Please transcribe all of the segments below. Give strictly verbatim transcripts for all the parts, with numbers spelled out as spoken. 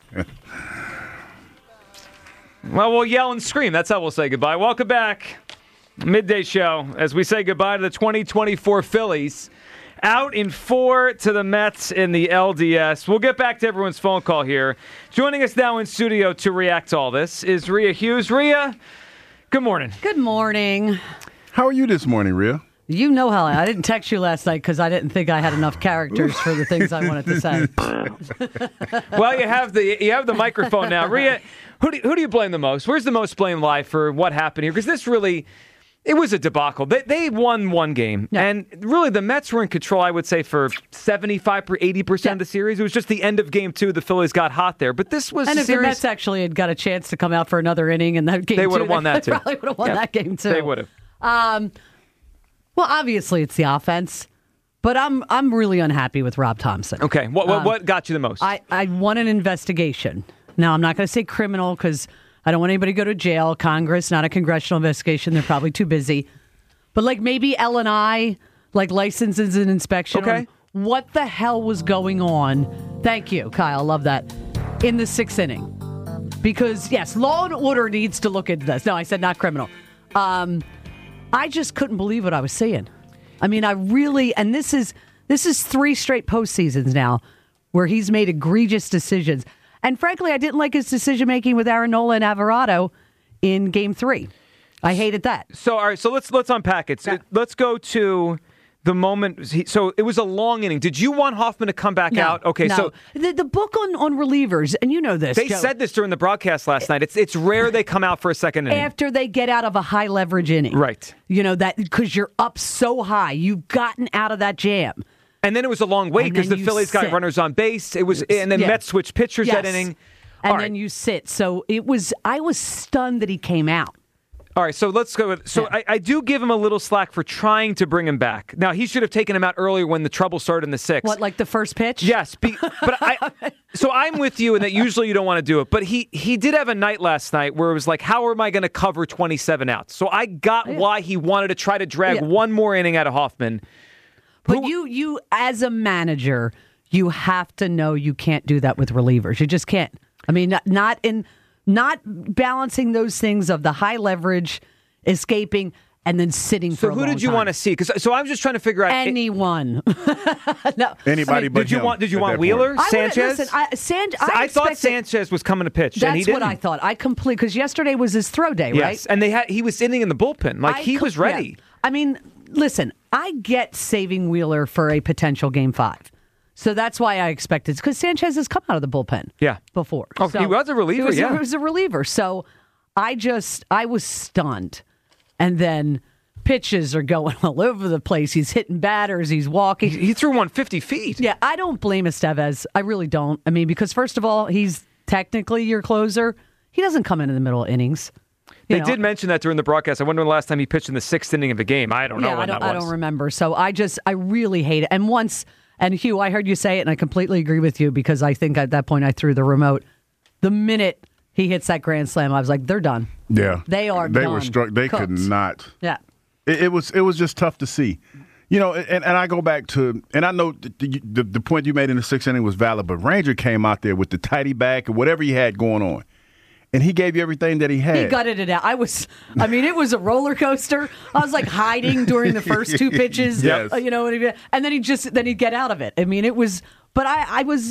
Well, we'll yell and scream. That's how we'll say goodbye. Welcome back. Midday show as we say goodbye to the twenty twenty-four Phillies. Out in four to the Mets in the L D S. We'll get back to everyone's phone call here. Joining us now in studio to react to all this is Rhea Hughes. Rhea, good morning. Good morning. How are you this morning, Rhea? You know how I, I didn't text you last night because I didn't think I had enough characters for the things I wanted to say. Well, you have the you have the microphone now. Rhea, who do, who do you blame the most? Where's the most blame lie for what happened here? Because this really... It was a debacle. They, they won one game, yeah. And really the Mets were in control, I would say, for seventy-five or eighty percent yeah. of the series. It was just the end of game two. The Phillies got hot there. But this was And a if series... the Mets actually had got a chance to come out for another inning in that game they would have too, won they, that, too. They probably would have won yeah. that game, too. They would have. Um, well, obviously it's the offense, but I'm I'm really unhappy with Rob Thompson. Okay, what what, um, what got you the most? I, I want an investigation. Now, I'm not going to say criminal because I don't want anybody to go to jail. Congress, not a congressional investigation. They're probably too busy. But like maybe L and I, like licenses and inspection. Okay. What the hell was going on? Thank you, Kyle. Love that. In the sixth inning. Because, yes, law and order needs to look into this. No, I said not criminal. Um, I just couldn't believe what I was seeing. I mean, I really, and this is this is three straight postseasons now where he's made egregious decisions. And frankly, I didn't like his decision making with Aaron Nola and Alvarado in game three. I hated that. So, all right, so let's let's unpack it. So, yeah. Let's go to the moment. So it was a long inning. Did you want Hoffman to come back no, out? Okay, no. so the, the book on, on relievers, and you know this. They Joe, said this during the broadcast last night. It's it's rare they come out for a second inning. After they get out of a high leverage inning. Right. You know, that because you're up so high. You've gotten out of that jam. And then it was a long wait because the Phillies sit. got runners on base. It was, and then yeah. Mets switched pitchers yes. that inning. And All then right. you sit. So it was, I was stunned that he came out. All right, so let's go with, so Yeah. I, I do give him a little slack for trying to bring him back. Now, he should have taken him out earlier when the trouble started in the sixth. What, like the first pitch? Yes, be, but I, so I'm with you in that usually you don't want to do it, but he, he did have a night last night where it was like, how am I going to cover twenty-seven outs? So I got Yeah. why he wanted to try to drag Yeah. one more inning out of Hoffman. But Who- you, you, as a manager, you have to know you can't do that with relievers. You just can't. I mean, not, not in, not balancing those things of the high leverage, escaping, and then sitting So for a who long did you time. want to see? Because so I was just trying to figure out Anyone. no. Anybody but Did you him want? Did you at want that point. Wheeler, I would've- Sanchez? Listen, I, San, I, I thought expected- Sanchez was coming to pitch, and he That's didn't. what I thought. I complete because yesterday was his throw day, right? Yes, and they had he was sitting in the bullpen, like I he com- was ready. yeah. I mean, listen, I get saving Wheeler for a potential game five. So that's why I expected, because Sanchez has come out of the bullpen Yeah. before. Oh, So he was a reliever, He was, yeah. a, he was a reliever. So I just, I was stunned. And then pitches are going all over the place. He's hitting batters. He's walking. He threw one fifty feet. Yeah, I don't blame Estevez. I really don't. I mean, because first of all, he's technically your closer. He doesn't come in in the middle of innings. You They know? did mention that during the broadcast. I wonder when the last time he pitched in the sixth inning of a game. I don't know Yeah, when I don't, that was. I don't remember. So I just, I really hate it. And once, and Hugh, I heard you say it, and I completely agree with you because I think at that point I threw the remote. The minute he hits that grand slam, I was like, they're done. Yeah, They are They done. were struck. They Cooked. could not. Yeah. It, it was. It was just tough to see. You know, and, and I go back to, and I know the, the the point you made in the sixth inning was valid, but Ranger came out there with the tighty back and whatever he had going on, and he gave you everything that he had. He gutted it out. I was, I mean, it was a roller coaster. I was like hiding during the first two pitches, Yes. uh, you know, and then he just, then he'd get out of it. I mean, it was, but I, I was,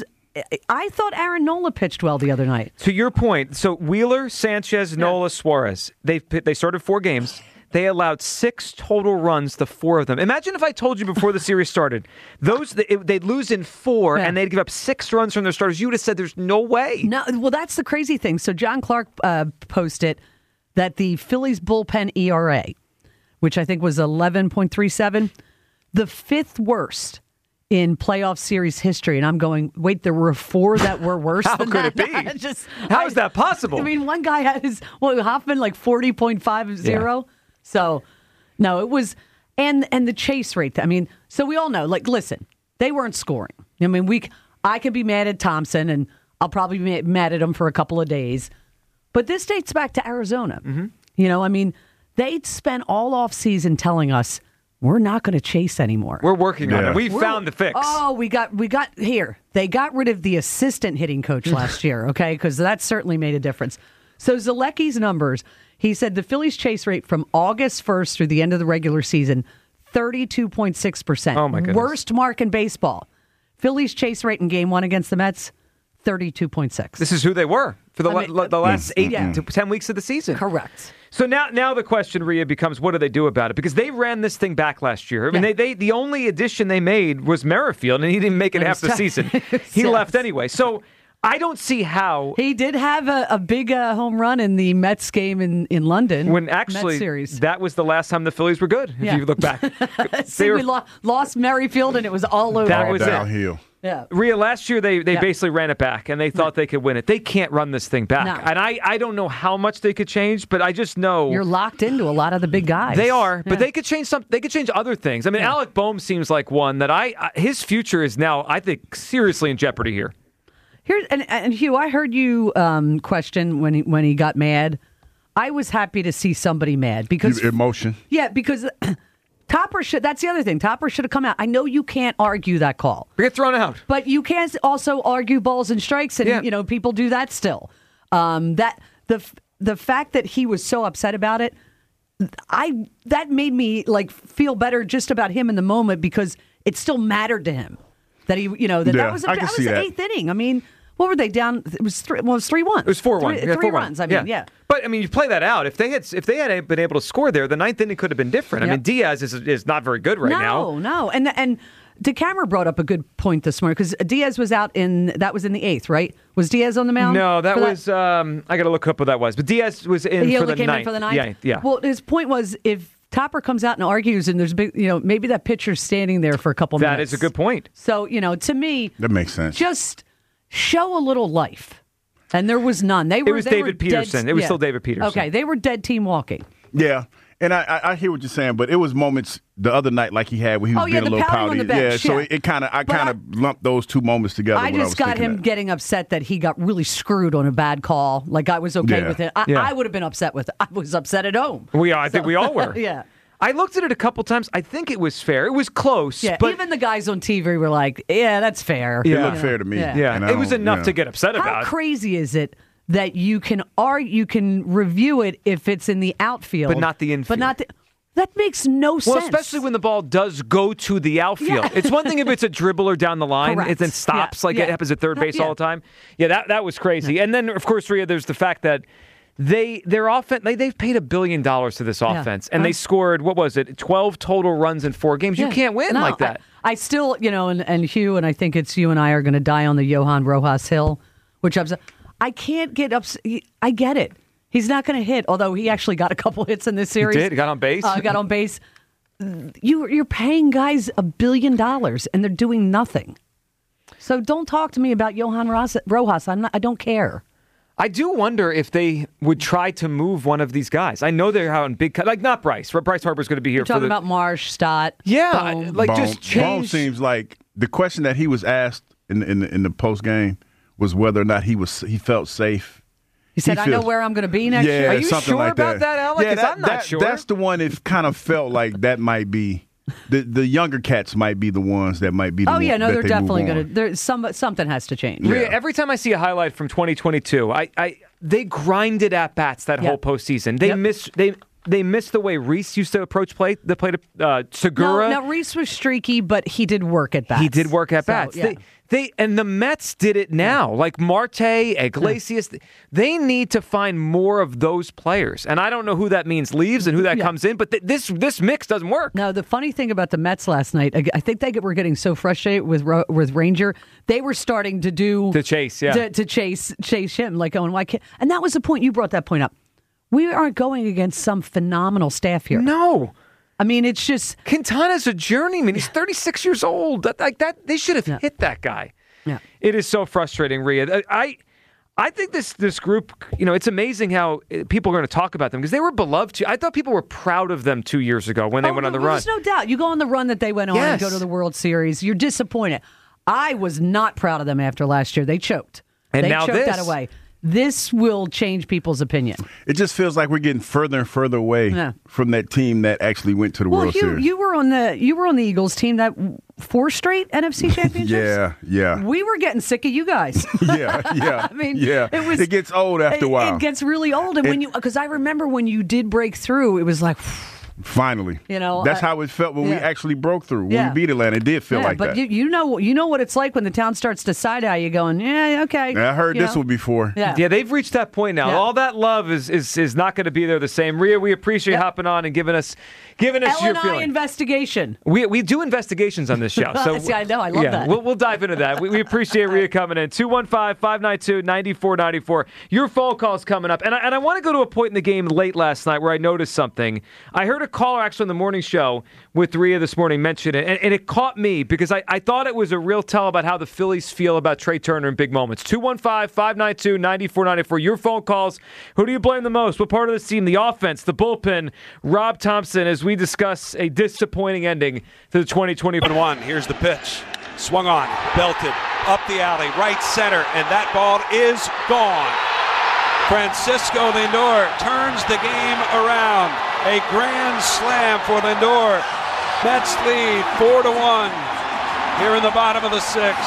I thought Aaron Nola pitched well the other night. To your point, so Wheeler, Sanchez, Nola, Suarez, they they started four games. They allowed six total runs to four of them. Imagine if I told you before the series started, those they'd lose in four Yeah. and they'd give up six runs from their starters. You would have said there's no way. No, well, that's the crazy thing. So John Clark uh, posted that the Phillies bullpen E R A, which I think was eleven point three seven, the fifth worst in playoff series history. And I'm going, wait, there were four that were worse How than could that? it be? Just, How I- is that possible? I mean, one guy had his, well, Hoffman like forty point five zero. So, no, it was, and and the chase rate. I mean, so we all know, like, listen, they weren't scoring. I mean, we, I can be mad at Thompson, and I'll probably be mad at him for a couple of days. But this dates back to Arizona. Mm-hmm. You know, I mean, they'd spent all off season telling us we're not going to chase anymore. We're working on Yeah. it. We We're- found the fix. Oh, we got we got here. They got rid of the assistant hitting coach last year, okay? Because that certainly made a difference. So Zalecki's numbers, he said the Phillies' chase rate from August first through the end of the regular season, thirty-two point six percent. Oh, my goodness. Worst mark in baseball. Phillies' chase rate in game one against the Mets, thirty-two point six. This is who they were for the, I la- mean, the last eight yeah. to ten weeks of the season. Correct. So now, now the question, Rhea, becomes what do they do about it? Because they ran this thing back last year. I mean, Yeah. they, they the only addition they made was Merrifield, and he didn't make it It half was the tough. season. He Yes. left anyway. So I don't see how. He did have a, a big uh, home run in the Mets game in, in London. When Mets actually, series. that was the last time the Phillies were good, if Yeah. you look back. See, They were- we lo- lost Merrifield, and it was all over. That All was it. downhill. yeah. Rhea, last year they, they Yeah. basically ran it back, and they thought they could win it. They can't run this thing back. No. And I, I don't know how much they could change, but I just know You're locked into a lot of the big guys. they are. But Yeah. they could change some. They could change other things. I mean, Yeah. Alec Boehm seems like one that I, I his future is now, I think, seriously in jeopardy here. Here's and, and Hugh, I heard you um, question when he when he got mad. I was happy to see somebody mad because You- Emotion. yeah, because Topper should. That's the other thing. Topper should have come out. I know you can't argue that call, We get thrown out. but you can also argue balls and strikes, and Yeah. you know people do that still. Um, that the the fact that he was so upset about it, I that made me like feel better just about him in the moment because it still mattered to him that he you know that Yeah, that was a, I can that was see the that. eighth inning. I mean, what were they down? It was three. Well, it was three one. It was four one. Three, Yeah, three four runs. one. I mean, yeah. But I mean, you play that out. If they had, if they had been able to score there, the ninth inning could have been different. I Yep. mean, Diaz is is not very good right no, now. No, no, and and DeCamera brought up a good point this morning because Diaz was out in that was in the eighth, right? Was Diaz on the mound? No, that for was. Um, I got to look up what that was. But Diaz was in he for only the came ninth. in for the ninth. Yeah, yeah. Well, his point was if Topper comes out and argues, and there's a big, you know, maybe that pitcher's standing there for a couple That minutes. is a good point. So you know, to me, That makes sense. just show a little life. And there was none. They were. was they David were dead- Peterson. It was yeah. still David Peterson. Okay, they were dead team walking. Yeah. And I, I, I hear what you're saying, but it was moments the other night like he had where he was Oh, yeah, being a the little pouting on pouty. the bench, yeah, so yeah. it, it kind of I But kind of lumped those two moments together. I when I just was got thinking him that. getting upset that he got really screwed on a bad call. Like I was okay Yeah. with it. I, Yeah. I would have been upset with it. I was upset at home. We are. I think So- we all were. yeah. I looked at it a couple times. I think it was fair. It was close. Yeah. but Even the guys on T V were like, yeah, that's fair. It Yeah. looked fair to me. Yeah. yeah, And I it was don't- enough yeah. to get upset How about. crazy is it that you can are you can review it if it's in the outfield, But not the infield. But not the, that makes no Well, sense. especially when the ball does go to the outfield. Yeah. It's one thing if it's a dribbler down the line, Correct. it then stops Yeah. like Yeah. it happens at third base Yeah. all the time. Yeah, that that was crazy. And then of course, Rhea, there's the fact that they their offense they, they've paid a billion dollars to this Yeah. offense, and Uh, they scored what was it, twelve total runs in four games. You Yeah. can't win No, like that. I, I still, you know, and, and Hugh, and I think it's you and I are going to die on the Johan Rojas hill, which I'm. I can't get upset. I get it. He's not going to hit, although he actually got a couple hits in this series. did. He got on base. Uh, got on base. You, you're paying guys a billion dollars, and they're doing nothing. So don't talk to me about Johan Ros- Rojas. I'm not, I don't care. I do wonder if they would try to move one of these guys. I know they're out in big, cut- like not Bryce. Bryce Harper's going to be here You're for talking the. about Marsh, Stott. yeah, Bohm. like Bone- just Bone change. seems like the question that he was asked in the, in the, in the post game was whether or not he was he felt safe. He said, "I know feels- where I'm going to be next yeah, year." Are you something sure like about that, Alec? Yeah, 'Cause I'm not sure. That's the one. It kind of felt like that might be the the younger cats might be the ones that might be. The Oh one, yeah, no, that they're they definitely move on. going to. There's some something has to change. Rhea, Yeah. every time I see a highlight from twenty twenty-two, I, I they grinded at bats that Yep. whole postseason. They Yep. miss they they missed the way Reese used to approach play. The play to uh, Segura. No, no, Reese was streaky, but he did work at bats. He did work at So, bats. yeah. They, they and the Mets did it now. Like Marte, Iglesias, they need to find more of those players. And I don't know who that means leaves and who that Yeah. comes in, but th- this this mix doesn't work. No, the funny thing about the Mets last night, I I think they were getting so frustrated with Ro- with Ranger, they were starting to do To chase, yeah. to, to chase chase him, like going, why can't? And that was the point you brought that point up. We aren't going against some phenomenal staff here. No. I mean, it's just Quintana's a journeyman. He's thirty-six years old. That, like that, they should have Yeah. hit that guy. Yeah. It is so frustrating, Rhea. I, I think this this group. You know, it's amazing how uh, people are going to talk about them because they were beloved. Too. I thought people were proud of them two years ago when they Oh, went on the no, run. There's no doubt. You go on the run that they went on and Yes. go to the World Series. You're disappointed. I was not proud of them after last year. They choked. And they now choked this. that away. this will change people's opinion. It just feels like we're getting further and further away Yeah. from that team that actually went to the Well, World you Series. you were on the you were on the Eagles team that four straight N F C championships. yeah, yeah, We were getting sick of you guys. yeah, yeah. I mean, yeah. it was. It gets old after it, a while. It gets really old, and when you because I remember when you did break through, it was like. Finally, You know, that's I- how it felt when we yeah. actually broke through. When Yeah. we beat Atlanta, it did feel Yeah, like but that. you, you know you know what it's like when the town starts to side eye you, going, yeah, okay. And I heard you this know? one before. Yeah. Yeah, they've reached that point now. Yeah. All that love is is, is not going to be there the same. Rhea, we appreciate Yep. hopping on and giving us giving us L your and I feeling. investigation. We we do investigations on this show. So See, I know. I love yeah, that. We'll, we'll dive into that. We, we appreciate Rhea coming in. two one five, five nine two, nine four nine four. Your phone call's coming up. And I, and I want to go to a point in the game late last night where I noticed something. I heard a caller actually on the morning show with Rhea this morning mention it. And, and it caught me because I, I thought it was a real tell about how the Phillies feel about Trey Turner in big moments. two one five, five nine two, nine four nine four. Your phone calls. Who do you blame the most? What part of this team? The offense, the bullpen, Rob Thompson, as we discuss a disappointing ending to the twenty twenty-one. Here's the pitch. Swung on, belted, up the alley, right center, and that ball is gone. Francisco Lindor turns the game around. A grand slam for Lindor. Mets lead four to one here in the bottom of the sixth.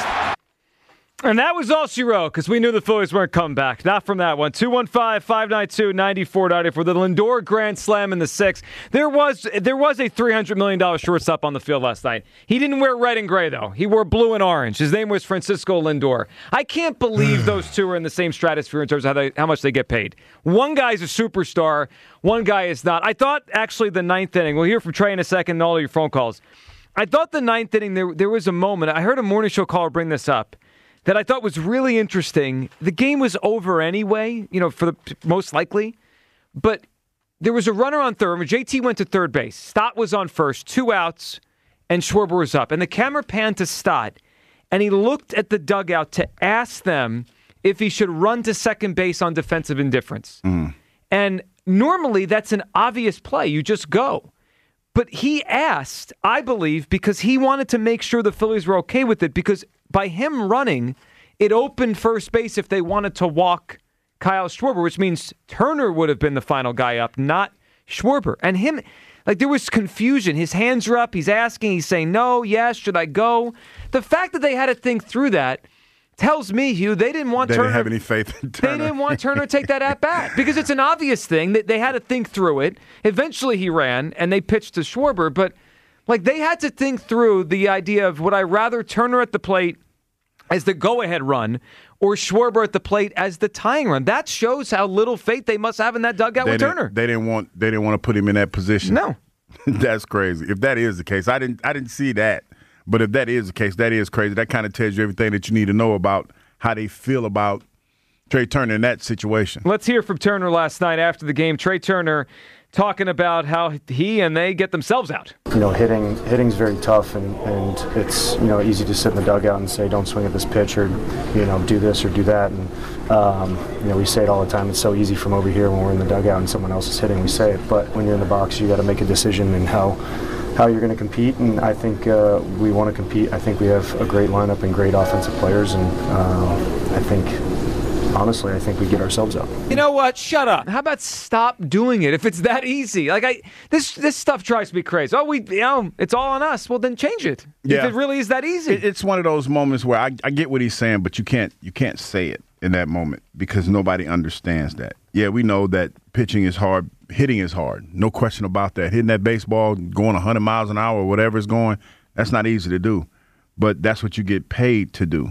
And that was all she wrote because we knew the Phillies weren't coming back. Not from that one. two one five, five nine two, nine four nine four. The Lindor grand slam in the sixth. There was there was a three hundred million dollars shortstop on the field last night. He didn't wear red and gray, though. He wore blue and orange. His name was Francisco Lindor. I can't believe those two are in the same stratosphere in terms of how, they, how much they get paid. One guy's a superstar. One guy is not. I thought, actually, the ninth inning. We'll hear from Trey in a second and all of your phone calls. I thought the ninth inning, there, there was a moment. I heard a morning show caller bring this up that I thought was really interesting. The game was over anyway, you know, for the most likely. But there was a runner on third. J T went to third base. Stott was on first, two outs, and Schwarber was up. And the camera panned to Stott, and he looked at the dugout to ask them if he should run to second base on defensive indifference. Mm. And normally that's an obvious play. You just go. But he asked, I believe, because he wanted to make sure the Phillies were okay with it, because by him running, it opened first base if they wanted to walk Kyle Schwarber, which means Turner would have been the final guy up, not Schwarber. And him, like, there was confusion. His hands are up. He's asking. He's saying, no, yes, should I go? The fact that they had to think through that tells me, Hugh, they didn't want they Turner. They didn't have any faith in Turner. They didn't want Turner to take that at bat because it's an obvious thing that they had to think through it. Eventually he ran and they pitched to Schwarber, but like they had to think through the idea of, would I rather Turner at the plate as the go-ahead run or Schwarber at the plate as the tying run? That shows how little faith they must have in that dugout they with Turner. They didn't want. They didn't want to put him in that position. No, that's crazy. If that is the case, I didn't. I didn't see that. But if that is the case, that is crazy. That kind of tells you everything that you need to know about how they feel about Trey Turner in that situation. Let's hear from Turner last night after the game. Trey Turner talking about how he and they get themselves out. You know, hitting hitting's very tough, and, and it's, you know, easy to sit in the dugout and say, don't swing at this pitch, or, you know, do this or do that. And, um, you know, we say it all the time. It's so easy from over here when we're in the dugout and someone else is hitting, we say it. But when you're in the box, you got to make a decision in how how you're going to compete, and I think uh, we want to compete. I think we have a great lineup and great offensive players, and um, I think, honestly, I think we get ourselves out. You know what? Shut up. How about stop doing it if it's that easy? Like I, this this stuff drives me crazy. Oh, we, you know, it's all on us. Well, then change it. Yeah. If it really is that easy. It, it's one of those moments where I, I get what he's saying, but you can't you can't say it in that moment because nobody understands that. Yeah, we know that pitching is hard, hitting is hard. No question about that. Hitting that baseball, going one hundred miles an hour or whatever it's going, that's not easy to do. But that's what you get paid to do.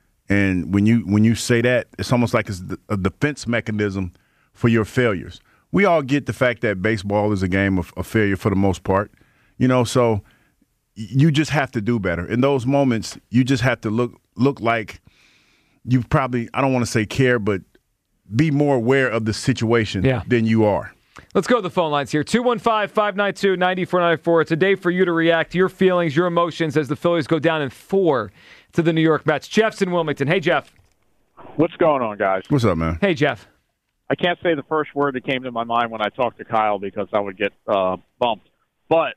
And when you when you say that, it's almost like it's a defense mechanism for your failures. We all get the fact that baseball is a game of, of failure for the most part. You know, so you just have to do better. In those moments, you just have to look look like you probably, I don't want to say care, but be more aware of the situation yeah. than you are. Let's go to the phone lines here. two one five, five nine two, nine four nine four. It's a day for you to react to your feelings, your emotions as the Phillies go down in four to the New York Mets. Jeff's in Wilmington. Hey, Jeff. What's going on, guys? What's up, man? Hey, Jeff. I can't say the first word that came to my mind when I talked to Kyle because I would get uh, bumped. But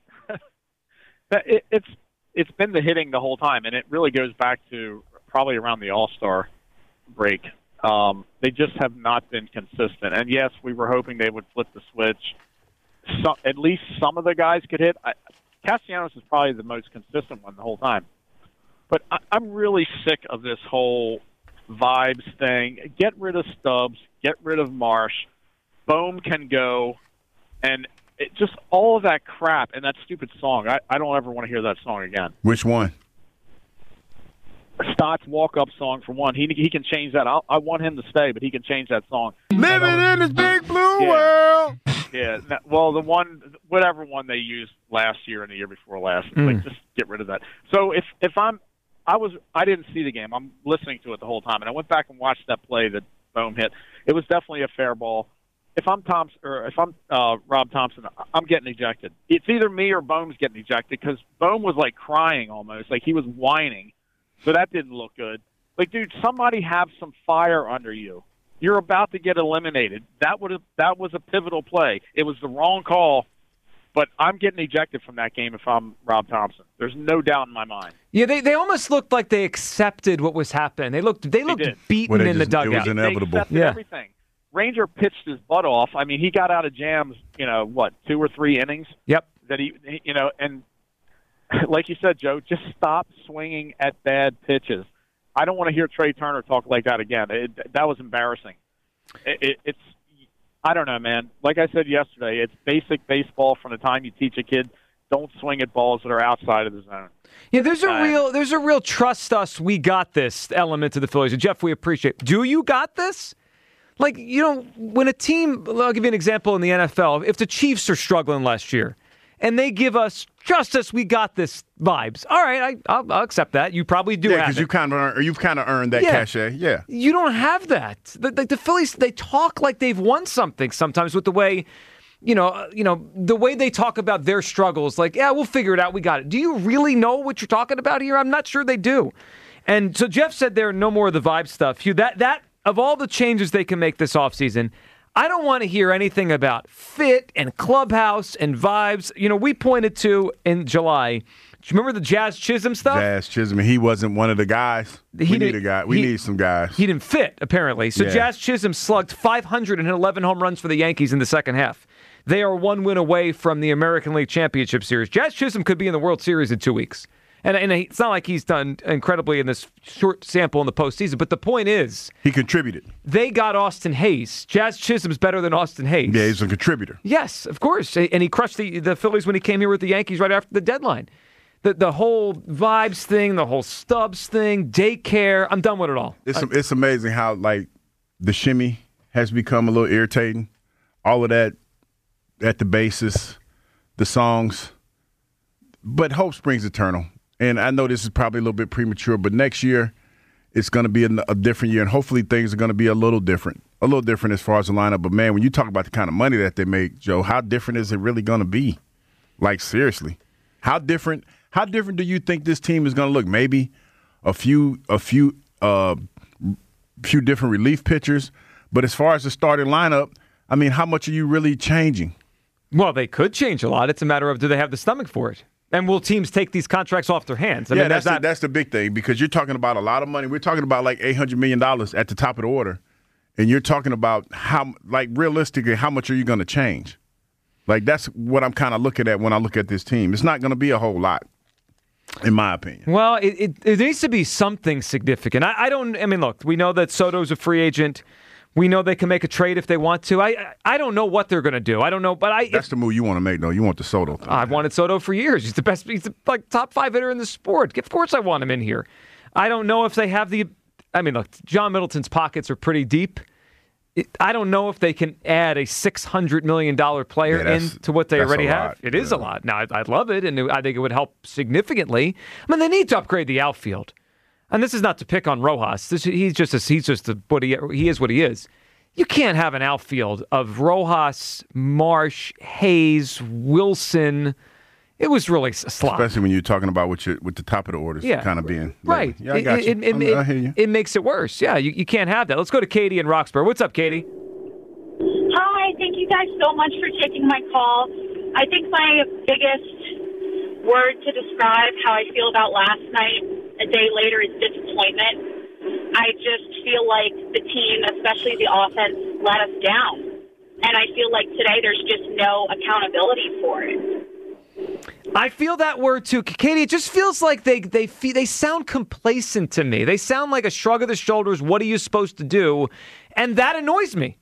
it, it's it's been the hitting the whole time, and it really goes back to probably around the All-Star break. Um, they just have not been consistent. And yes, we were hoping they would flip the switch. So, at least some of the guys could hit. I, Castellanos is probably the most consistent one the whole time. But I, I'm really sick of this whole vibes thing. Get rid of Stubbs. Get rid of Marsh. Bohm can go. And it, just all of that crap and that stupid song. I, I don't ever want to hear that song again. Which one? Stott's walk-up song, for one. He he can change that. I'll, I want him to stay, but he can change that song. Living in this big blue yeah. world. Yeah. Well, the one, whatever one they used last year and the year before last, Mm. like, just get rid of that. So if if I'm, I was, I didn't see the game. I'm listening to it the whole time, and I went back and watched that play that Bohm hit. It was definitely a fair ball. If I'm Thompson, or if I'm uh, Rob Thompson, I'm getting ejected. It's either me or Bohm's getting ejected, because Bohm was like crying almost, like he was whining. So that didn't look good. Like, dude, somebody have some fire under you. You're about to get eliminated. That would have that was a pivotal play. It was the wrong call, but I'm getting ejected from that game if I'm Rob Thompson. There's no doubt in my mind. Yeah, they, they almost looked like they accepted what was happening. They looked they looked did. beaten Well, they in the just- it was dugout. an- inevitable. They accepted Yeah. everything. Ranger pitched his butt off. I mean, he got out of jams, you know, what, two or three innings? Yep. That he, you know, and like you said, Joe, just stop swinging at bad pitches. I don't want to hear Trey Turner talk like that again. It, that was embarrassing. It, it, it's, I don't know, man. Like I said yesterday, it's basic baseball from the time you teach a kid. Don't swing at balls that are outside of the zone. Yeah, there's a Uh, real there's a real trust us, we got this element to the Phillies. And Jeff, we appreciate. Do you got this? Like, you know, when a team, I'll give you an example in the N F L. If the Chiefs are struggling last year and they give us just us, we got this vibes. All right, I, I'll, I'll accept that. You probably do Yeah, have because it. you kind of earned, you've kind of earned that Yeah. cachet. Yeah. You don't have that. The, the, the Phillies, they talk like they've won something sometimes with the way, you know, uh, you know, the way they talk about their struggles. Like, yeah, we'll figure it out. We got it. Do you really know what you're talking about here? I'm not sure they do. And so Jeff said there are no more of the vibe stuff. Hugh, that that of all the changes they can make this offseason, I don't want to hear anything about fit and clubhouse and vibes. You know, we pointed to in July. Do you remember the Jazz Chisholm stuff? Jazz Chisholm, he wasn't one of the guys. He we did- need a guy. We he- need some guys. He didn't fit, apparently. So Yeah. Jazz Chisholm slugged five hundred eleven home runs for the Yankees in the second half. They are one win away from the American League Championship Series. Jazz Chisholm could be in the World Series in two weeks. And, and it's not like he's done incredibly in this short sample in the postseason. But the point is, He contributed. they got Austin Hayes. Jazz Chisholm's better than Austin Hayes. Yeah, he's a contributor. Yes, of course. And he crushed the, the Phillies when he came here with the Yankees right after the deadline. The the whole vibes thing, the whole Stubbs thing, daycare, I'm done with it all. It's it's amazing how, like, the shimmy has become a little irritating. All of that at the basis, the songs. But hope springs eternal. And I know this is probably a little bit premature, but next year it's going to be a, a different year, and hopefully things are going to be a little different, a little different as far as the lineup. But, man, when you talk about the kind of money that they make, Joe, how different is it really going to be? Like, seriously. How different How different do you think this team is going to look? Maybe a few a few uh, few different relief pitchers, but as far as the starting lineup, I mean, how much are you really changing? Well, they could change a lot. It's a matter of do they have the stomach for it? And will teams take these contracts off their hands? I yeah, mean, that's that's the, not, that's the big thing, because you're talking about a lot of money. We're talking about like eight hundred million dollars at the top of the order, and you're talking about how, like, realistically, how much are you going to change? Like, that's what I'm kind of looking at when I look at this team. It's not going to be a whole lot, in my opinion. Well, it, it, it needs to be something significant. I, I don't. I mean, look, we know that Soto's a free agent. We know they can make a trade if they want to. I I don't know what they're going to do. I don't know, but I. That's the move you want to make, though. You want the Soto thing. I've wanted Soto for years. He's the best. He's the, like top five hitter in the sport. Of course, I want him in here. I don't know if they have the. I mean, look, John Middleton's pockets are pretty deep. It, I don't know if they can add a six hundred million dollars player Yeah, that's- into what they that's already a have. lot. It is Yeah. a lot. Now, I'd, I'd love it, and I think it would help significantly. I mean, they need to upgrade the outfield. And this is not to pick on Rojas. This, he's just a, he's just a, what he, he is what he is. You can't have an outfield of Rojas, Marsh, Hayes, Wilson. It was really a slop. Especially when you're talking about with, your, with the top of the orders Yeah. kind of being. Right. Yeah, I got it, you. It, it, I'm- it, I hear you. it makes it worse. Yeah, you, you can't have that. Let's go to Katie in Roxborough. What's up, Katie? Hi, thank you guys so much for taking my call. I think my biggest word to describe how I feel about last night, a day later, is disappointment. I just feel like the team, especially the offense, let us down. And I feel like today there's just no accountability for it. I feel that word too, Katie. It just feels like they they feel, they sound complacent to me. They sound like a shrug of the shoulders. What are you supposed to do? And that annoys me.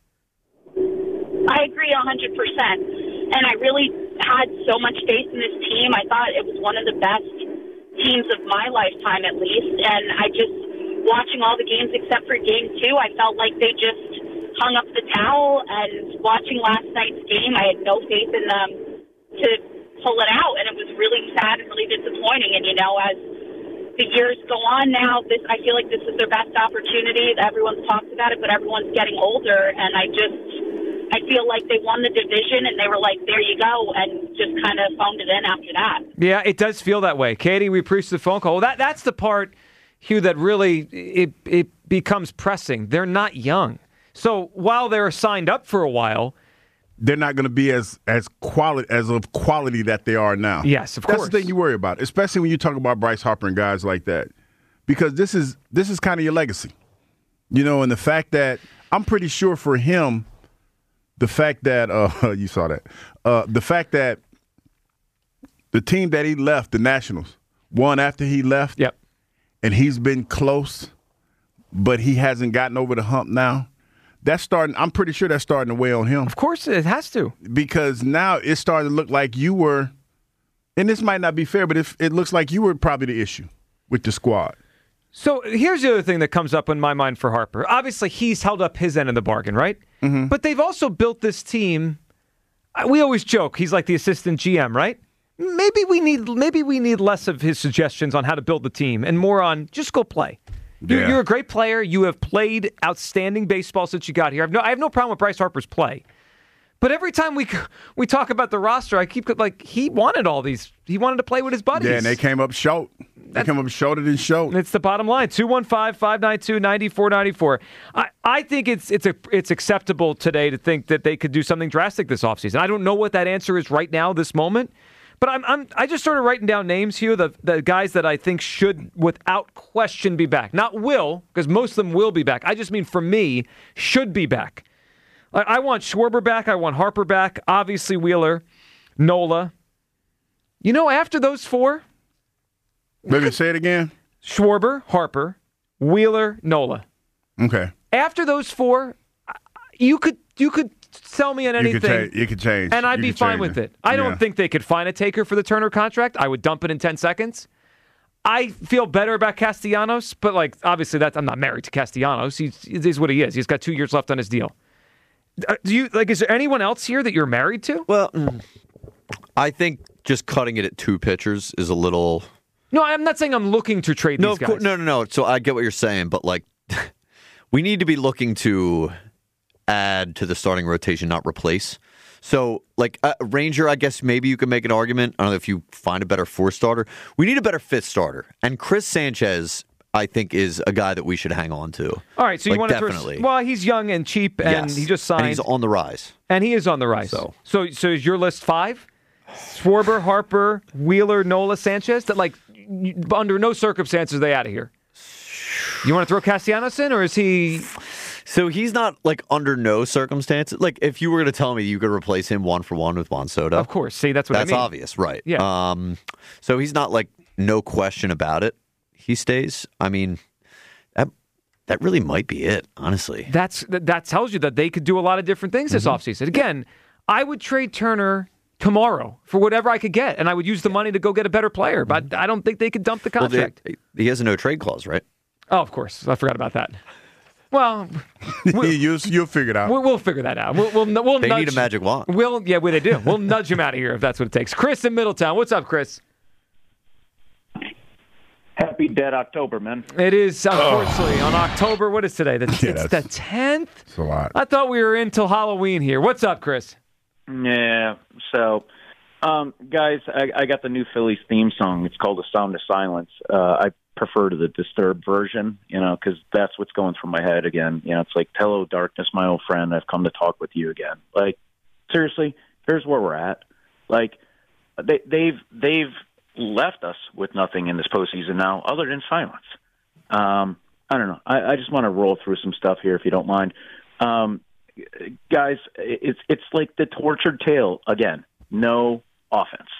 I agree one hundred percent. And I really had so much faith in this team. I thought it was one of the best teams of my lifetime, at least. And I just, watching all the games except for game two, I felt like they just hung up the towel. And watching last night's game, I had no faith in them to pull it out. And it was really sad and really disappointing. And, you know, as the years go on now, this I feel like this is their best opportunity. Everyone's talked about it, but everyone's getting older. And I just... I feel like they won the division, and they were like, there you go, and just kind of phoned it in after that. Yeah, it does feel that way. Katie, we appreciate the phone call. Well, that, that's the part, Hugh, that really it, it becomes pressing. They're not young. So while they're signed up for a while, they're not going to be as as quality as of quality that they are now. Yes, of That's course. That's the thing you worry about, especially when you talk about Bryce Harper and guys like that, because this is this is kind of your legacy, you know. And the fact that I'm pretty sure for him, the fact that uh, you saw that, uh, the fact that the team that he left, the Nationals, won after he left. Yep. And he's been close, but he hasn't gotten over the hump now. That's starting. I'm pretty sure that's starting to weigh on him. Of course, it has to, because now it's starting to look like you were. And this might not be fair, but if it looks like you were probably the issue with the squad. So here's the other thing that comes up in my mind for Harper. Obviously, he's held up his end of the bargain, right? Mm-hmm. But they've also built this team. We always joke he's like the assistant G M, right? Maybe we need maybe we need less of his suggestions on how to build the team and more on just go play. You're, Yeah. you're a great player. You have played outstanding baseball since you got here. I have no, I have no problem with Bryce Harper's play. But every time we we talk about the roster, I keep like he wanted all these. He wanted to play with his buddies. Yeah, and they came up short. They came up shorter than short. It's the bottom line. two one five, five nine two, nine four nine four. I, I think it's it's a, it's acceptable today to think that they could do something drastic this offseason. I don't know what that answer is right now, this moment. But I'm, I'm I just started writing down names here, the, the guys that I think should, without question, be back. Not will, because most of them will be back. I just mean, for me, should be back. I, I want Schwarber back. I want Harper back. Obviously, Wheeler, Nola. You know, after those four... Maybe say it again. Schwarber, Harper, Wheeler, Nola. Okay. After those four, you could you could sell me on anything. You could change. You could change. And I'd You be could fine change with it. I Yeah. don't think they could find a taker for the Turner contract. I would dump it in ten seconds. I feel better about Castellanos, but like obviously that's I'm not married to Castellanos. He's he is what he is. He's got two years left on his deal. Uh, Do you like? Is there anyone else here that you're married to? Well, I think just cutting it at two pitchers is a little. No, I'm not saying I'm looking to trade No, these of guys. course, no, no, no. So I get what you're saying, but like, we need to be looking to add to the starting rotation, not replace. So, like, uh, Ranger, I guess maybe you can make an argument. I don't know if you find a better fourth starter. We need a better fifth starter. And Chris Sanchez, I think, is a guy that we should hang on to. All right, so you Like, want to definitely. throw? Well, he's young and cheap, and Yes. he just signed. And he's on the rise. And he is on the rise. So. so, so is your list five? Schwarber, Harper, Wheeler, Nola, Sanchez? That like you- under no circumstances are they out of here. You want to throw Castellanos in, or is he? So he's not, like, under no circumstances. Like, if you were going to tell me you could replace him one for one with Juan Soto. Of course. See, that's what That's I mean. obvious, right? Yeah. Um, so he's not, like, no question about it. He stays. I mean, that that really might be it, honestly. That's that, that tells you that they could do a lot of different things this offseason. Again, I would trade Turner tomorrow for whatever I could get, and I would use the money to go get a better player. But I don't think they could dump the Well, they- contract. he has a no trade clause, right? Oh, of course. I forgot about that. Well, you'll, you'll figure it out. We'll, we'll figure that out. We'll, we'll, we'll They nudge, need a magic wand. We'll, yeah, well, they do. We'll nudge him out of here if that's what it takes. Chris in Middletown. What's up, Chris? Happy Dead October, man. It is, unfortunately, on October, what is today? The, Yeah, it's the that's- tenth? It's a lot. I thought we were in till Halloween here. What's up, Chris? Yeah. So, um, guys, I, I got the new Phillies theme song. It's called "The Sound of Silence." Uh, I prefer to the Disturbed version, you know, because that's what's going through my head again. You know, it's like, "Hello, darkness, my old friend. I've come to talk with you again." Like, seriously, here's where we're at. Like, they, they've they've left us with nothing in this postseason now, other than silence. Um, I don't know. I, I just want to roll through some stuff here, if you don't mind. Um, guys, it's it's like the tortured tale again. No offense.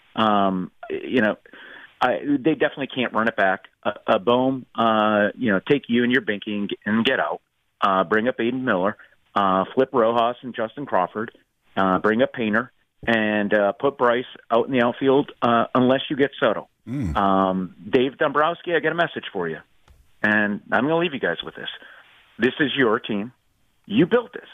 Um, you know, I, they definitely can't run it back. A, a Bohm, uh, you know, take you and your binky and, and get out. Uh, bring up Aiden Miller. Uh, flip Rojas and Justin Crawford. Uh, bring up Painter and uh, put Bryce out in the outfield uh, unless you get Soto. Mm. Um, Dave Dombrowski, I got a message for you, and I'm going to leave you guys with this. This is your team. You built this.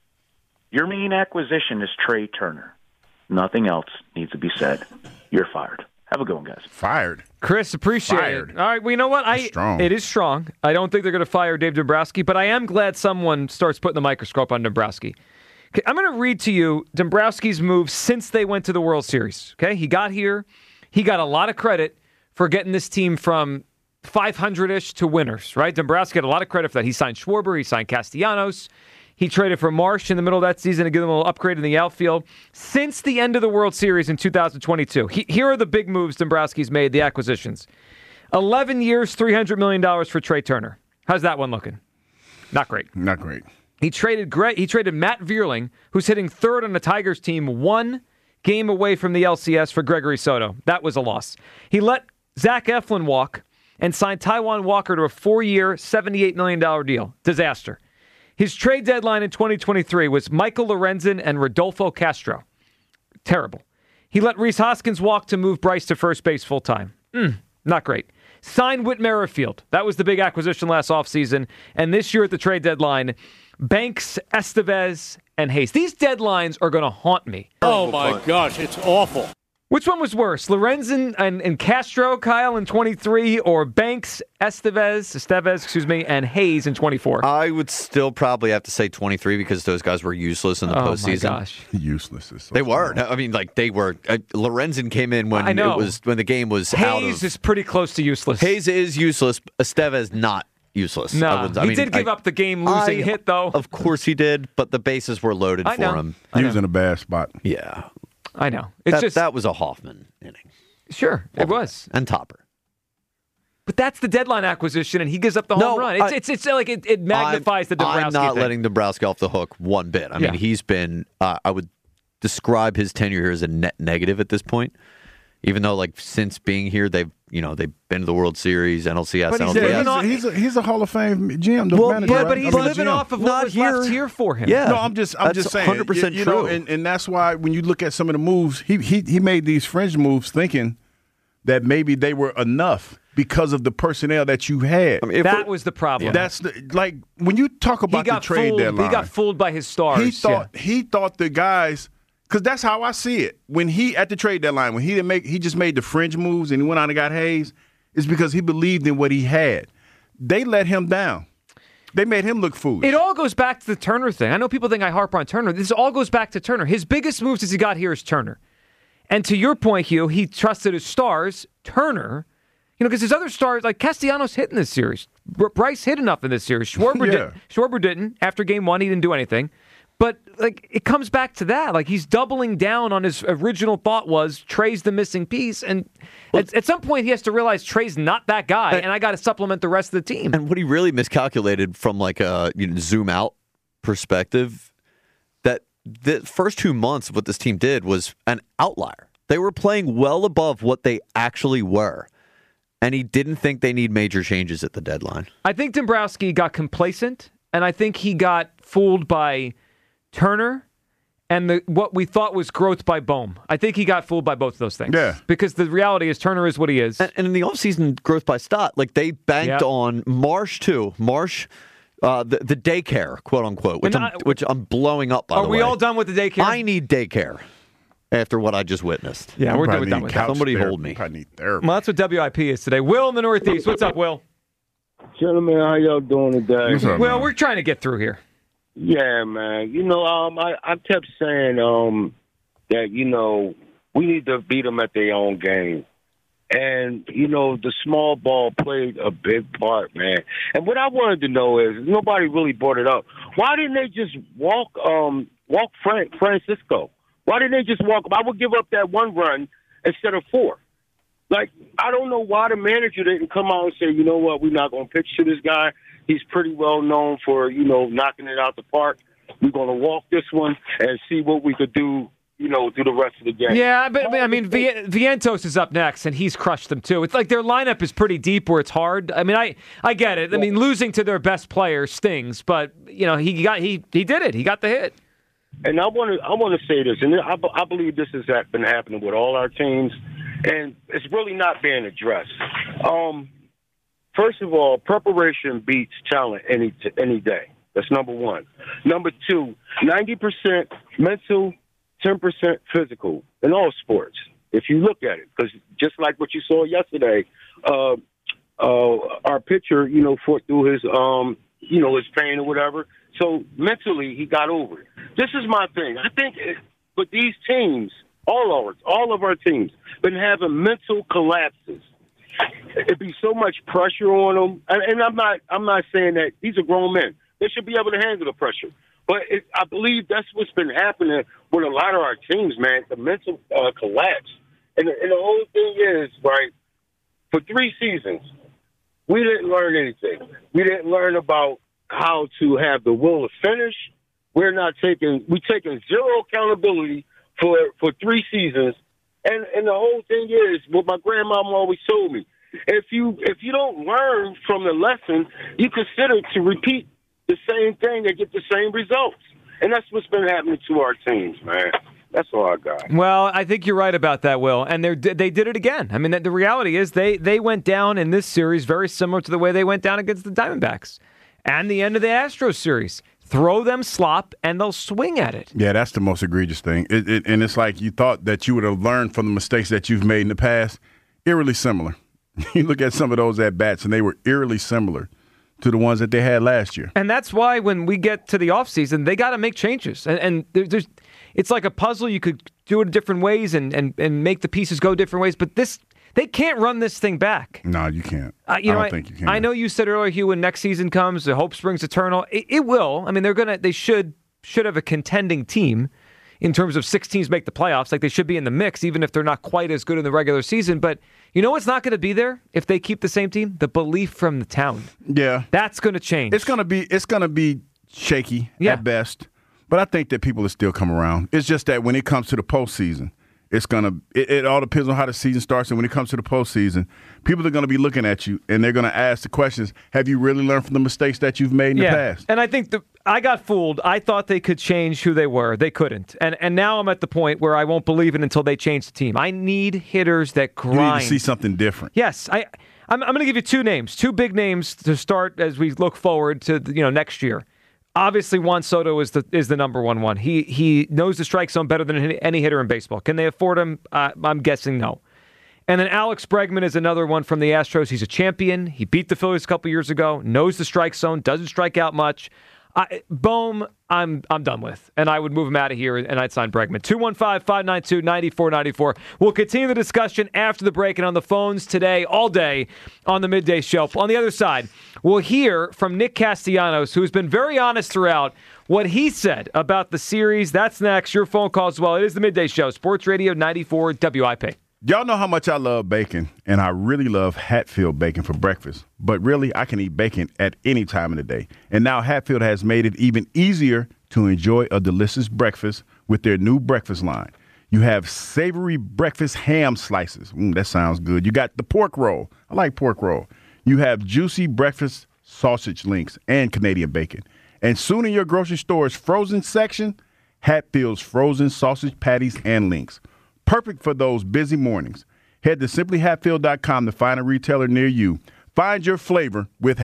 Your main acquisition is Trey Turner. Nothing else needs to be said. You're fired. Have a good one, guys. Fired. Chris, appreciate Fired. it. All right, well, you know what? I, strong. It is strong. I don't think they're going to fire Dave Dombrowski, but I am glad someone starts putting the microscope on Dombrowski. Okay, I'm going to read to you Dombrowski's moves since they went to the World Series. Okay, he got here. He got a lot of credit for getting this team from five hundred-ish to winners, right? Dombrowski got a lot of credit for that. He signed Schwarber. He signed Castellanos. He traded for Marsh in the middle of that season to give them a little upgrade in the outfield. Since the end of the World Series in two thousand twenty-two, he, here are the big moves Dombrowski's made, the acquisitions. eleven years, three hundred million dollars for Trey Turner. How's that one looking? Not great. Not great. He traded Gre- He traded Matt Vierling, who's hitting third on the Tigers team, one game away from the L C S for Gregory Soto. That was a loss. He let Zach Eflin walk and signed Taijuan Walker to a four-year, seventy-eight million dollars deal. Disaster. His trade deadline in twenty twenty-three was Michael Lorenzen and Rodolfo Castro. Terrible. He let Rhys Hoskins walk to move Bryce to first base full-time. Mm, not great. Signed Whit Merrifield. That was the big acquisition last offseason. And this year at the trade deadline, Banks, Estevez, and Hayes. These deadlines are going to haunt me. Oh, my gosh, it's awful. Which one was worse, Lorenzen and, and Castro, Kyle, in twenty-three, or Banks, Estevez, Estevez, excuse me, and Hayes in twenty-four? I would still probably have to say twenty-three because those guys were useless in the oh postseason. My gosh, useless. Is so they were. strong. I mean, like they were. Uh, Lorenzen came in when I know. it was when the game was Hayes out of. is pretty close to useless. Hayes is useless. Estevez not useless. No, I would, I he mean, did give I, up the game-losing I, hit, though. Of course he did, but the bases were loaded I for know. him. He was in a bad spot. Yeah. I know. It's that, just that was a Hoffman inning. Sure, it was. And Topper. But that's the deadline acquisition, and he gives up the home No, run. It's, I, it's it's like it, it magnifies I'm, the Dombrowski I'm not thing. letting Dombrowski off the hook one bit. I Yeah. mean, he's been, uh, I would describe his tenure here as a net negative at this point. Even though, like, since being here, they've, you know, they've been to the World Series, N L C S, But he's N L C S. living off- He's a, he's a Hall of Fame G M. The Well, manager, Yeah, right? but he's I mean, living G M. off of what Not was here. left here for him. Yeah. No, I'm just, I'm That's just saying. one hundred percent you, you know, true. and, and that's why when you look at some of the moves, he he he made these fringe moves thinking that maybe they were enough because of the personnel that you had. I mean, if That we're- was the problem. That's the, like when you talk he about the got trade fooled. deadline. He got fooled by his stars. He thought yeah. he thought the guys, because that's how I see it. When he at the trade deadline, when he didn't make, he just made the fringe moves and he went out and got Hayes. It's because he believed in what he had. They let him down. They made him look foolish. It all goes back to the Turner thing. I know people think I harp on Turner. This all goes back to Turner. His biggest moves since he got here is Turner. And to your point, Hugh, he trusted his stars. Turner, you know, because his other stars, like Castellanos hit in this series. Br- Bryce hit enough in this series. Schwarber, Yeah. did, Schwarber didn't. After game one, he didn't do anything. But, like, it comes back to that. Like, he's doubling down on his original thought was Trey's the missing piece. And at, at some point, he has to realize Trey's not that guy, and I got to supplement the rest of the team. And what he really miscalculated from like a you know, zoom out perspective, that the first two months of what this team did was an outlier. They were playing well above what they actually were. And he didn't think they need major changes at the deadline. I think Dombrowski got complacent, and I think he got fooled by Turner and the what we thought was growth by Bohm. I think he got fooled by both of those things. Yeah. Because the reality is Turner is what he is. And, and in the offseason, growth by Stott, like they banked Yep. on Marsh too. Marsh, uh, the, the daycare, quote unquote, which, And I'm, I- which I'm blowing up, by Are the we way. all done with the daycare? I need daycare after what I just witnessed. yeah, You we're probably done need with couch that. Somebody therapy. hold me. You probably need therapy. Well, that's what W I P is today. Will in the Northeast. What's up, Will? Gentlemen, how y'all doing today? What's up, Well, man? we're trying to get through here. Yeah, man. You know, um, I, I kept saying um, that, you know, we need to beat them at their own game. And, you know, the small ball played a big part, man. And what I wanted to know is, nobody really brought it up. Why didn't they just walk um, walk Fran- Francisco? Why didn't they just walk him? I would give up that one run instead of four. Like, I don't know why the manager didn't come out and say, you know what, we're not going to pitch to this guy. He's pretty well known for, you know, knocking it out the park. We're going to walk this one and see what we could do, you know, through the rest of the game. Yeah, but I mean, v- Vientos is up next, and he's crushed them too. It's like their lineup is pretty deep where it's hard. I mean, I, I get it. I mean, losing to their best player stings, but you know, he got he he did it. He got the hit. And I want to I want to say this, and I, I believe this has been happening with all our teams, and it's really not being addressed. Um, first of all, preparation beats talent any any day. That's number one. Number two, ninety percent mental, ten percent physical in all sports, if you look at it. Because just like what you saw yesterday, uh, uh, our pitcher, you know, fought through his, um, you know, his pain or whatever. So mentally, he got over it. This is my thing. I think it, with these teams, all ours, all of our teams, been having mental collapses. It'd be so much pressure on them. And, and I'm not, I'm not saying that these are grown men. They should be able to handle the pressure. But it, I believe that's what's been happening with a lot of our teams, man, the mental uh, collapse. And, and the whole thing is, right, for three seasons, we didn't learn anything. We didn't learn about how to have the will to finish. We're not taking, we're taking zero accountability for, for three seasons. And, and the whole thing is, what my grandmama always told me, if you, if you don't learn from the lesson, you consider to repeat the same thing and get the same results. And that's what's been happening to our teams, man. That's all I got. Well, I think you're right about that, Will. And they they did it again. I mean, the reality is they, they went down in this series very similar to the way they went down against the Diamondbacks. And the end of the Astros series. Throw them slop, and they'll swing at it. Yeah, that's the most egregious thing. It, it, and it's like you thought that you would have learned from the mistakes that you've made in the past. Eerily similar. You look at some of those at-bats, and they were eerily similar to the ones that they had last year. And that's why when we get to the offseason, they got to make changes. And, and there, there's, it's like a puzzle. You could do it different ways and, and, and make the pieces go different ways. But this, they can't run this thing back. No, you can't. Uh, you I know, don't I, think you can. I know you said earlier, Hugh, when next season comes, the hope springs eternal. It, it will. I mean, they're gonna. They should should have a contending team in terms of six teams make the playoffs. Like they should be in the mix, even if they're not quite as good in the regular season. But you know what's not going to be there if they keep the same team? The belief from the town. Yeah, that's going to change. It's going to be. It's going to be shaky yeah. at best. But I think that people will still come around. It's just that when it comes to the postseason, it's gonna. It, it all depends on how the season starts. And when it comes to the postseason, people are going to be looking at you and they're going to ask the questions: have you really learned from the mistakes that you've made in yeah. the past? And I think the, I got fooled. I thought they could change who they were. They couldn't. And and now I'm at the point where I won't believe it until they change the team. I need hitters that grind. You need to see something different. Yes, I. I'm, I'm going to give you two names, two big names to start as we look forward to you know next year. Obviously, Juan Soto is the is the number one one. He he knows the strike zone better than any hitter in baseball. Can they afford him? Uh, I'm guessing no. And then Alex Bregman is another one from the Astros. He's a champion. He beat the Phillies a couple years ago. Knows the strike zone. Doesn't strike out much. I, Bohm, I'm I'm done with, and I would move him out of here, and I'd sign Bregman. two one five, five nine two, nine four nine four. We'll continue the discussion after the break and on the phones today, all day, on the Midday Show. On the other side, we'll hear from Nick Castellanos, who's been very honest throughout what he said about the series. That's next. Your phone calls as well. It is the Midday Show, Sports Radio ninety-four W I P. Y'all know how much I love bacon, and I really love Hatfield bacon for breakfast. But really, I can eat bacon at any time of the day. And now Hatfield has made it even easier to enjoy a delicious breakfast with their new breakfast line. You have savory breakfast ham slices. Mm, that sounds good. You got the pork roll. I like pork roll. You have juicy breakfast sausage links and Canadian bacon. And soon in your grocery store's frozen section, Hatfield's frozen sausage patties and links. Perfect for those busy mornings. Head to simply hatfield dot com to find a retailer near you. Find your flavor with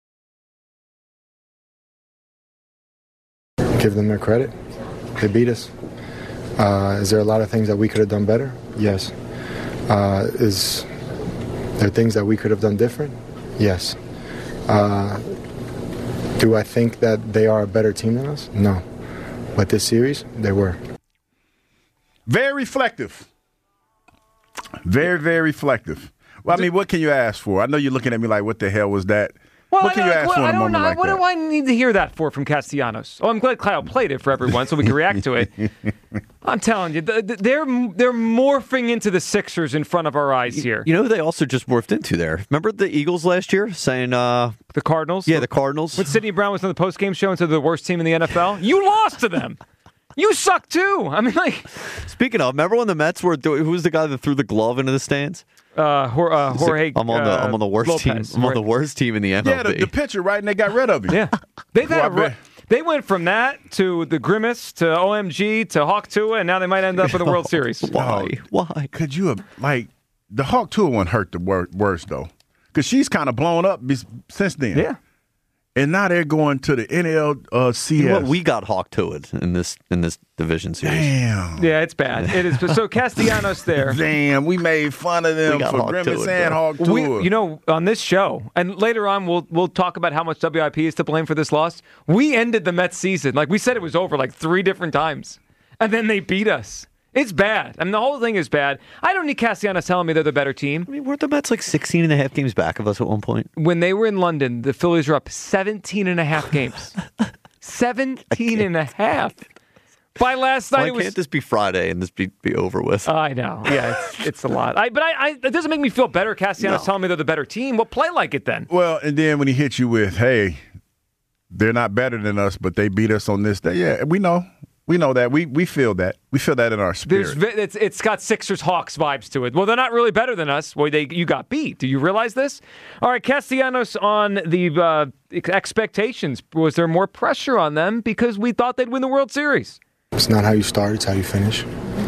Give them their credit. They beat us. Uh, is there a lot of things that we could have done better? Yes. Uh, is there things that we could have done different? Yes. Uh, do I think that they are a better team than us? No. But this series, they were. Very reflective. Very, very reflective. Well, I mean, what can you ask for? I know you're looking at me like, what the hell was that? Well, what can you I, ask well, for in I a don't moment know. like What that? do I need to hear that for from Castellanos? Oh, I'm glad Kyle played it for everyone so we can react to it. I'm telling you, they're they're morphing into the Sixers in front of our eyes here. You know who they also just morphed into there? Remember the Eagles last year saying uh, the Cardinals? Yeah, the Cardinals. When Sidney Brown was on the postgame show and said they're the worst team in the N F L, you lost to them. You suck too. I mean, like. Speaking of, remember when the Mets were? Who was the guy that threw the glove into the stands? Uh, Jorge. Uh, Jorge I'm on the uh, I'm on the worst Lopez. team. I'm on the worst team in the M L B. Yeah, the, the pitcher, right? And they got rid of him. Yeah, they've had a, Well, they went from that to the Grimace to O M G to Hawk Tua, and now they might end up in the World Series. Why? Why? Could you have, like, the Hawk Tour one hurt the wor- worst, though. Because she's kind of blown up be- since then. Yeah. And now they're going to the N L C S. You know what? We got hawked to it in this in this division series. Damn. Yeah, it's bad. It is. So Castellanos there. Damn, we made fun of them got for Hawk Grimace Tour, and bro. Hawk Tour. We, you know, on this show, and later on, we'll we'll talk about how much W I P is to blame for this loss. We ended the Mets season like we said it was over like three different times, and then they beat us. It's bad. I mean, the whole thing is bad. I don't need Castellanos telling me they're the better team. I mean, weren't the Mets like sixteen and a half games back of us at one point? When they were in London, the Phillies were up seventeen and a half games. seventeen and a half. By last night, Why it was. can't this be Friday and this be, be over with? I know. Yeah, it's, it's a lot. I, but I, I, it doesn't make me feel better. Castellanos No. telling me they're the better team. Well, play like it then. Well, and then when he hits you with, hey, they're not better than us, but they beat us on this day. Yeah, we know. We know that. We we feel that. We feel that in our There's, spirit. vi- it's, it's got Sixers Hawks vibes to it. Well, they're not really better than us. Well, they you got beat. Do you realize this? All right, Castellanos on the uh, expectations. Was there more pressure on them because we thought they'd win the World Series? It's not how you start, it's how you finish.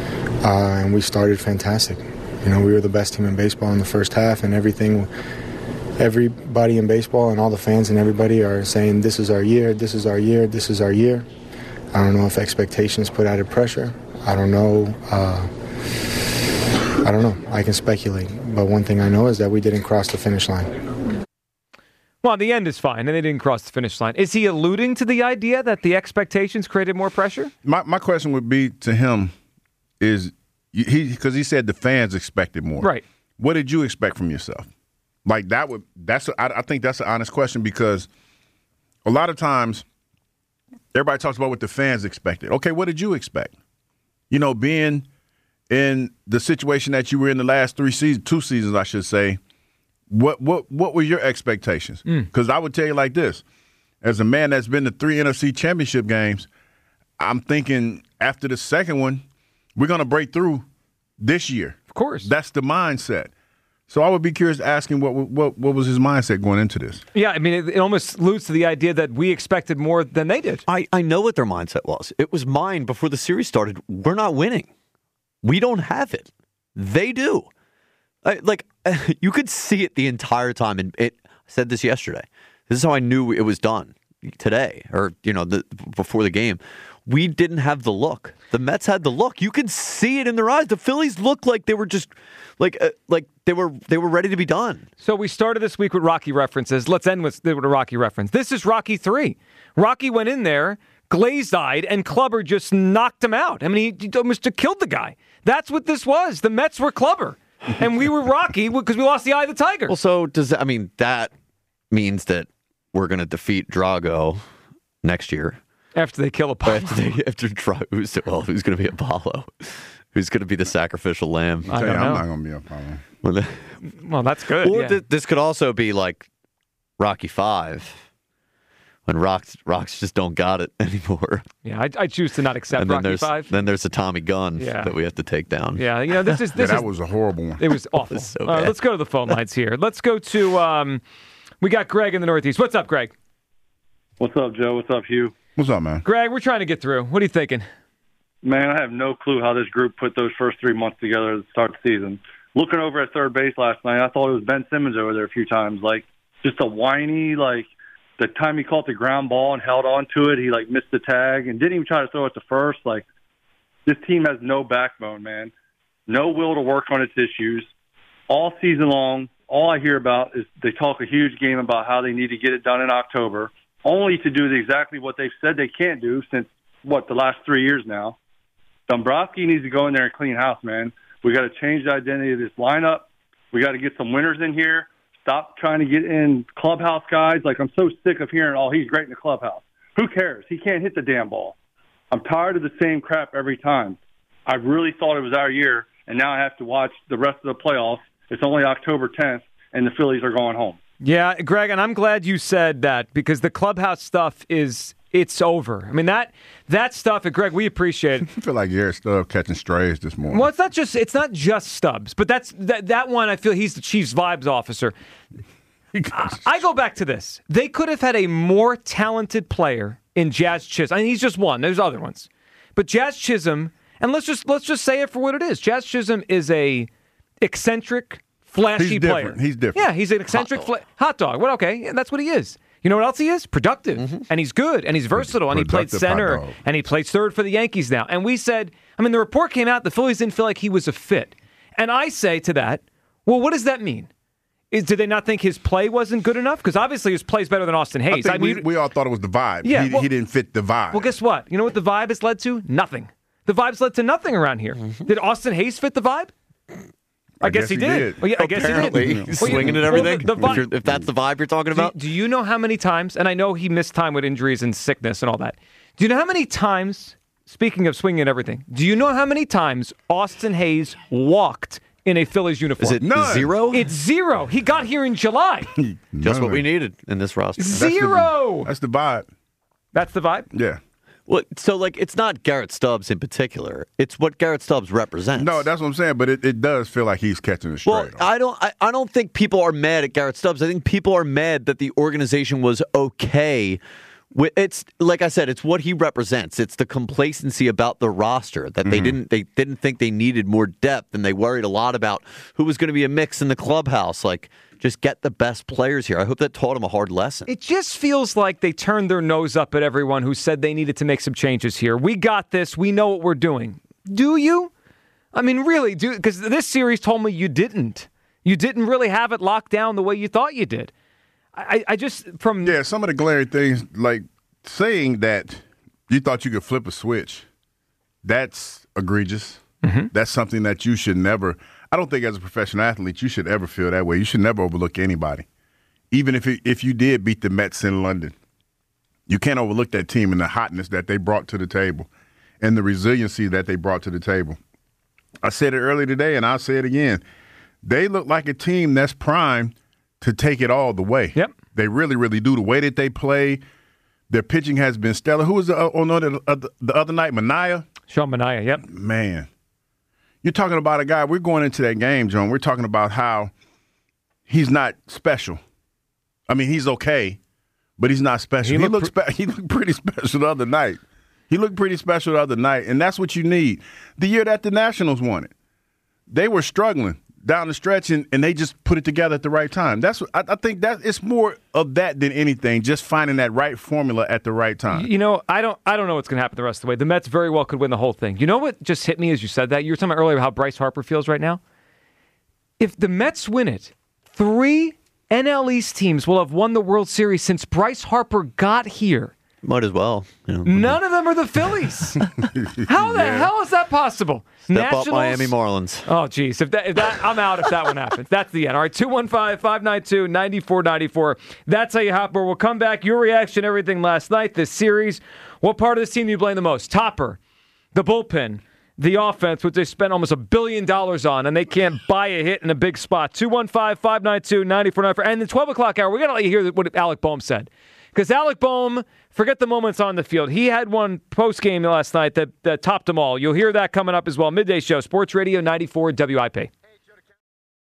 Uh, and we started fantastic. You know, we were the best team in baseball in the first half, and everything, everybody in baseball and all the fans and everybody are saying, this is our year, this is our year, this is our year. I don't know if expectations put added pressure. I don't know. Uh, I don't know. I can speculate. But one thing I know is that we didn't cross the finish line. Well, the end is fine, and they didn't cross the finish line. Is he alluding to the idea that the expectations created more pressure? My my question would be to him is he because he said the fans expected more. Right. What did you expect from yourself? Like that would that's a, I, I think that's an honest question because a lot of times everybody talks about what the fans expected. Okay, what did you expect? You know, being in the situation that you were in the last three seasons, two seasons, I should say. What what what were your expectations? Because I would tell you like this: as a man that's been to three N F C Championship games, I'm thinking after the second one, we're going to break through this year. Of course, that's the mindset. So I would be curious asking what what what was his mindset going into this? Yeah, I mean, it, it almost alludes to the idea that we expected more than they did. I, I know what their mindset was. It was mine before the series started. We're not winning. We don't have it. They do. I, like, you could see it the entire time. And it I said this yesterday. This is how I knew it was done today or, you know, the, before the game. We didn't have the look. The Mets had the look. You could see it in their eyes. The Phillies looked like they were just like uh, like they were they were ready to be done. So we started this week with Rocky references. Let's end with, with a Rocky reference. This is Rocky three. Rocky went in there, glazed-eyed, and Clubber just knocked him out. I mean, he, he almost killed the guy. That's what this was. The Mets were Clubber, and we were Rocky because we lost the eye of the tiger. Well, so does that, I mean, that means that we're going to defeat Drago next year. After they kill Apollo. After, they, after Drago, who's, well, who's going to be Apollo? Who's going to be the sacrificial lamb? I don't I'm know. not going to be Apollo. Well, the, Well, that's good. or yeah. th- this could also be like Rocky Five, when rocks rocks just don't got it anymore. yeah, I, I choose to not accept And then Rocky there's five. then there's a Tommy Gun Yeah. that we have to take down. Yeah, you know, this is Yeah, this that is was a horrible one. it was awful. was so Uh, bad. let's go to the phone lines here. Let's go to um, we got Greg in the Northeast. What's up, Greg? What's up, Joe? What's up, Hugh? What's up, man? Greg, we're trying to get through. What are you thinking? Man, I have no clue how this group put those first three months together to start the season. Looking over at third base last night, I thought it was Ben Simmons over there a few times. Like, just a whiny, like, the time he caught the ground ball and held on to it, he, like, missed the tag and didn't even try to throw it to first. Like, this team has no backbone, man. No will to work on its issues. All season long, all I hear about is they talk a huge game about how they need to get it done in October, only to do exactly what they've said they can't do since, what, the last three years now. Dombrowski needs to go in there and clean house, man. We got to change the identity of this lineup. We got to get some winners in here. Stop trying to get in clubhouse guys. Like, I'm so sick of hearing, oh, he's great in the clubhouse. Who cares? He can't hit the damn ball. I'm tired of the same crap every time. I really thought it was our year, and now I have to watch the rest of the playoffs. It's only October tenth, and the Phillies are going home. Yeah, Greg, and I'm glad you said that because the clubhouse stuff is it's over. I mean, that that stuff, and Greg, we appreciate it. I feel like Garrett Stubbs catching strays this morning. Well, it's not just it's not just Stubbs, but that's that that one. I feel he's the Chiefs' vibes officer. I, I go back to this. They could have had a more talented player in Jazz Chisholm. I mean, he's just one. There's other ones, but Jazz Chisholm, and let's just let's just say it for what it is. Jazz Chisholm is a eccentric, flashy he's player. Different. He's different. Yeah, he's an eccentric hot dog. Fla- hot dog. Well, okay, yeah, that's what he is. You know what else he is? Productive. Mm-hmm. And he's good. And he's versatile. And he played center. And he plays third for the Yankees now. And we said, I mean, the report came out, the Phillies didn't feel like he was a fit. And I say to that, well, what does that mean? Is, did they not think his play wasn't good enough? Because obviously his play is better than Austin Hayes. I think I mean, we, we all thought it was the vibe. Yeah, he, well, he didn't fit the vibe. Well, guess what? You know what the vibe has led to? Nothing. The vibe's led to nothing around here. Mm-hmm. Did Austin Hayes fit the vibe? I, I guess, guess he, he did. did. Well, yeah, I guess Apparently. he did. He's swinging at everything. Well, the, the vi- if that's the vibe you're talking about. Do, do you know how many times, and I know he missed time with injuries and sickness and all that. Do you know how many times, speaking of swinging at everything, do you know how many times Austin Hayes walked in a Phillies uniform? Is it None. zero? It's zero. He got here in July. Just what we needed in this roster. Zero. That's the, that's the vibe. That's the vibe? Yeah. Well, so, like, it's not Garrett Stubbs in particular. It's what Garrett Stubbs represents. No, that's what I'm saying, but it, it does feel like he's catching the straight. Well, I don't I, I don't think people are mad at Garrett Stubbs. I think people are mad that the organization was okay with it's like I said, it's what he represents. It's the complacency about the roster that they mm-hmm. didn't they didn't think they needed more depth, and they worried a lot about who was going to be a mix in the clubhouse. Like, just get the best players here. I hope that taught him a hard lesson. It just feels like they turned their nose up at everyone who said they needed to make some changes here. We got this. We know what we're doing. Do you? I mean, really, do because this series told me you didn't. You didn't really have it locked down the way you thought you did. I, I just from yeah, some of the glaring things like saying that you thought you could flip a switch. That's egregious. Mm-hmm. That's something that you should never. I don't think as a professional athlete you should ever feel that way. You should never overlook anybody, even if it, if you did beat the Mets in London. You can't overlook that team and the hotness that they brought to the table and the resiliency that they brought to the table. I said it earlier today, and I'll say it again. They look like a team that's primed to take it all the way. Yep. They really, really do. The way that they play, their pitching has been stellar. Who was the, oh, no, the, uh, the other night? Manaea? Sean Manaea, yep. Man. You're talking about a guy, we're going into that game, John. We're talking about how he's not special. I mean, he's okay, but he's not special. He, he looked pre- spe- he looked pretty special the other night. He looked pretty special the other night, and that's what you need. The year that the Nationals won it, they were struggling down the stretch, and, and they just put it together at the right time. That's what, I, I think that it's more of that than anything, just finding that right formula at the right time. You know, I don't I don't know what's going to happen the rest of the way. The Mets very well could win the whole thing. You know what just hit me as you said that? You were talking about earlier how Bryce Harper feels right now. If the Mets win it, three N L East teams will have won the World Series since Bryce Harper got here. Might as well. You know. None of them are the Phillies. How the yeah. hell is that possible? Step Nationals? up Miami Marlins. Oh, geez. If that, if that, I'm out if that one happens. That's the end. All right, two one five, five nine two, nine four nine four. That's how you hop. We'll come back. Your reaction, everything last night, this series. What part of this team do you blame the most? Topper, the bullpen, the offense, which they spent almost a billion dollars on, and they can't buy a hit in a big spot. two one five, five nine two, nine four nine four. And the twelve o'clock hour, we got to let you hear what Alec Boehm said. Because Alec Boehm, forget the moments on the field. He had one post-game last night that, that topped them all. You'll hear that coming up as well. Midday Show, Sports Radio ninety-four W I P.